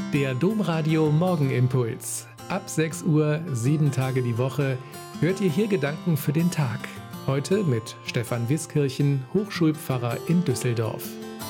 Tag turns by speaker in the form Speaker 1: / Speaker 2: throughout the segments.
Speaker 1: Der Domradio Morgenimpuls. Ab 6 Uhr, 7 Tage die Woche, hört ihr hier Gedanken für den Tag. Heute mit Stefan Wiskirchen, Hochschulpfarrer in Düsseldorf.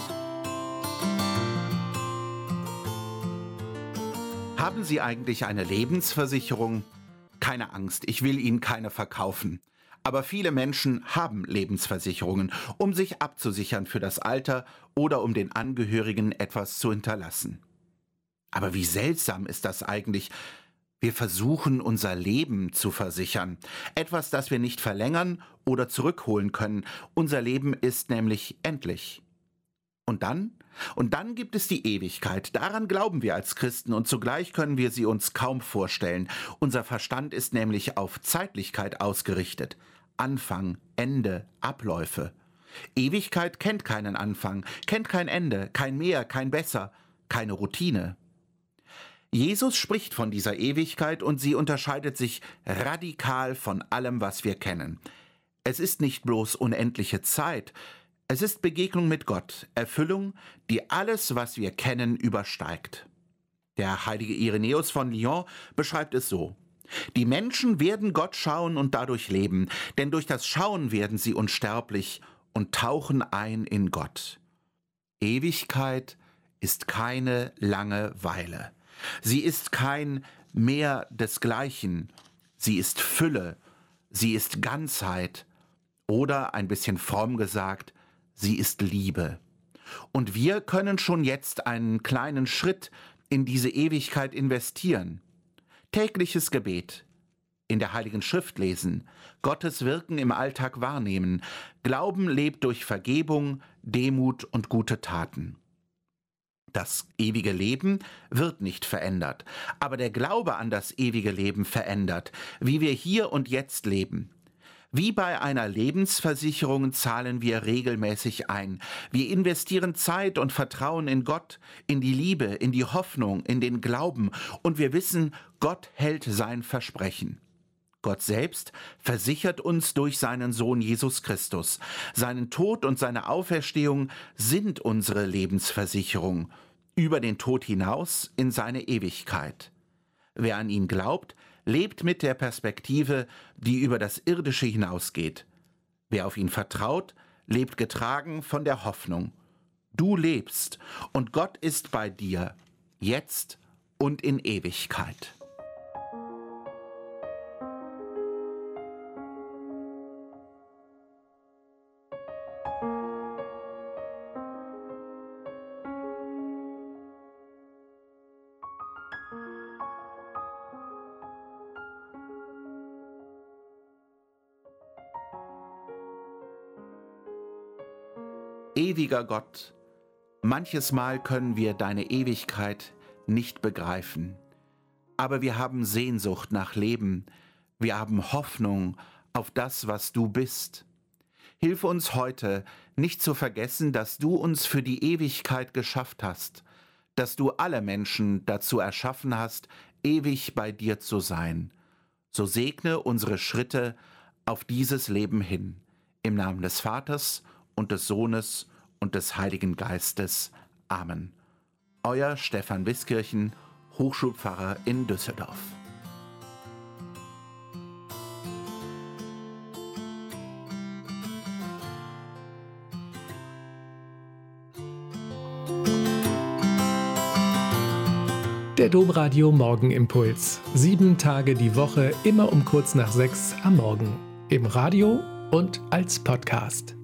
Speaker 2: Haben Sie eigentlich eine Lebensversicherung? Keine Angst, ich will Ihnen keine verkaufen. Aber viele Menschen haben Lebensversicherungen, um sich abzusichern für das Alter oder um den Angehörigen etwas zu hinterlassen. Aber wie seltsam ist das eigentlich? Wir versuchen, unser Leben zu versichern. Etwas, das wir nicht verlängern oder zurückholen können. Unser Leben ist nämlich endlich. Und dann? Und dann gibt es die Ewigkeit. Daran glauben wir als Christen und zugleich können wir sie uns kaum vorstellen. Unser Verstand ist nämlich auf Zeitlichkeit ausgerichtet. Anfang, Ende, Abläufe. Ewigkeit kennt keinen Anfang, kennt kein Ende, kein Mehr, kein Besser, keine Routine. Jesus spricht von dieser Ewigkeit und sie unterscheidet sich radikal von allem, was wir kennen. Es ist nicht bloß unendliche Zeit, es ist Begegnung mit Gott, Erfüllung, die alles, was wir kennen, übersteigt. Der heilige Irenäus von Lyon beschreibt es so: Die Menschen werden Gott schauen und dadurch leben, denn durch das Schauen werden sie unsterblich und tauchen ein in Gott. Ewigkeit ist keine Langeweile. Sie ist kein Mehr desgleichen. Sie ist Fülle. Sie ist Ganzheit. Oder, ein bisschen fromm gesagt, sie ist Liebe. Und wir können schon jetzt einen kleinen Schritt in diese Ewigkeit investieren. Tägliches Gebet, in der Heiligen Schrift lesen, Gottes Wirken im Alltag wahrnehmen. Glauben lebt durch Vergebung, Demut und gute Taten. Das ewige Leben wird nicht verändert, aber der Glaube an das ewige Leben verändert, wie wir hier und jetzt leben. Wie bei einer Lebensversicherung zahlen wir regelmäßig ein. Wir investieren Zeit und Vertrauen in Gott, in die Liebe, in die Hoffnung, in den Glauben und wir wissen, Gott hält sein Versprechen. Gott selbst versichert uns durch seinen Sohn Jesus Christus. Seinen Tod und seine Auferstehung sind unsere Lebensversicherung. Über den Tod hinaus in seine Ewigkeit. Wer an ihn glaubt, lebt mit der Perspektive, die über das Irdische hinausgeht. Wer auf ihn vertraut, lebt getragen von der Hoffnung. Du lebst und Gott ist bei dir, jetzt und in Ewigkeit. Ewiger Gott, manches Mal können wir deine Ewigkeit nicht begreifen, aber wir haben Sehnsucht nach Leben, wir haben Hoffnung auf das, was du bist. Hilf uns heute, nicht zu vergessen, dass du uns für die Ewigkeit geschafft hast, dass du alle Menschen dazu erschaffen hast, ewig bei dir zu sein. So segne unsere Schritte auf dieses Leben hin. Im Namen des Vaters und des Sohnes und des Heiligen Geistes. Amen. Euer Stefan Wiskirchen, Hochschulpfarrer in Düsseldorf.
Speaker 1: Der Domradio Morgenimpuls. 7 Tage die Woche, immer um kurz nach 6 am Morgen. Im Radio und als Podcast.